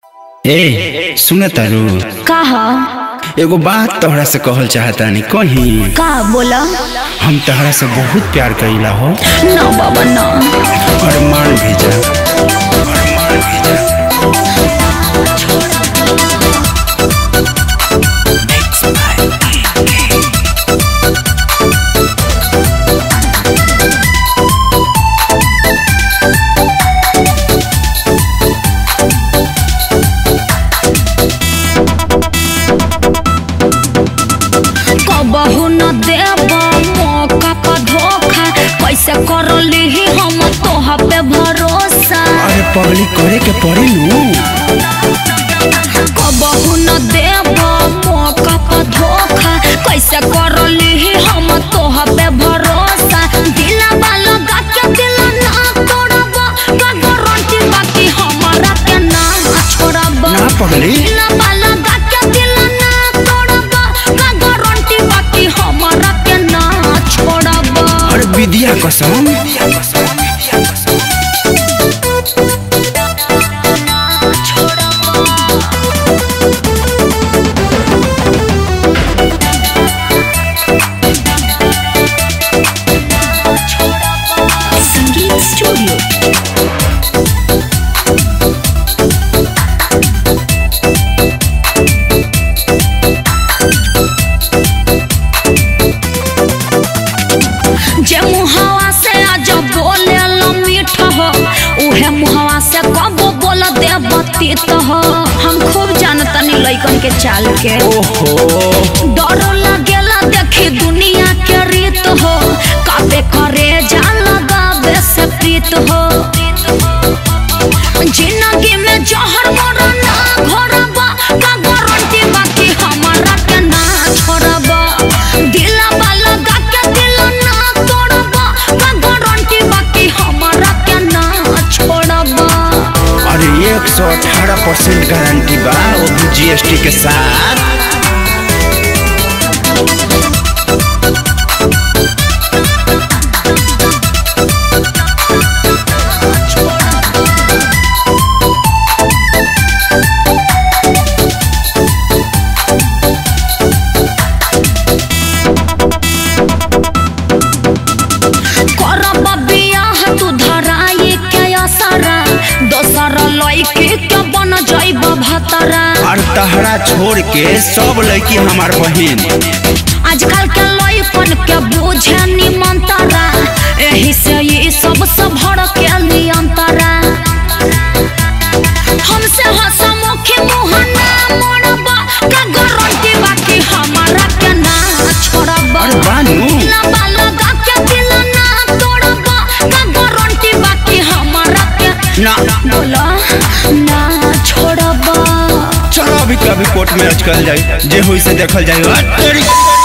ए सुन तारू का एगो बात तोहरा से कहल चाहतानी कहीं का बोला। हम तोहरा से बहुत प्यार कइला हो। ना बाबा ना। अरमान भेजा अरमान भेजा। कबहू न देब मौका का धोखा, कैसे कर ली हम तोहा पे भरोसा। अरे पगली करे के पड़ी नू। कबहू न देब मौका का धोखा, कैसे कर ली हम तोहा पे भरोसा। दिलवा लगा के दिल ना तोड़ब, का गारंटी बाकी हमारा के ना छोड़ब। ना पगली दिलवा लगा के दिल ना तोड़ब, का गारंटी बाकी हमारा के ना छोड़ब। अरे विद्या कसम संगीत स्टूडियो। जे मुहावा से आज बोले मीठ हो, उहे मुहावा से कब बोल दे बतीत हो। हम खूब जानतनी लइकन के चाल के। ओहो डर लगेला देखी दुनिया के रीत हो, काबे करे जा लगावे से प्रीत हो। जिंदगी में जहर मोरा ना घोरबा, का गारंटी बाकी हमारा के ना छोड़बा। दिलवा लगा के दिल ना तोड़बा, का गारंटी बाकी हमारा के ना छोड़बा। अरे 118% गारंटी बा, वो भी GST के साथ। करब बियाह तू धराई के असरा, दोसर लइके के बन जाइब भतरा। और तहरा छोड़ के सब लड़की हमार बहन। आजकल के लइकन के बुझे निमंतरा, एही से ये सब भड़ के नियंतरा। हमसे हंसमुखी मुँह ना मोड़बा, का गारंटी बाकी हमारा के ना छोड़बा। अरे बानू दिलवा लगा के दिल ना तोड़बा, का गारंटी बाकी हमारा के ना बोला ना छोड़बा। चलो अभी कभी कोर्ट में अटकल जाए, जे हुई से देखल जाए।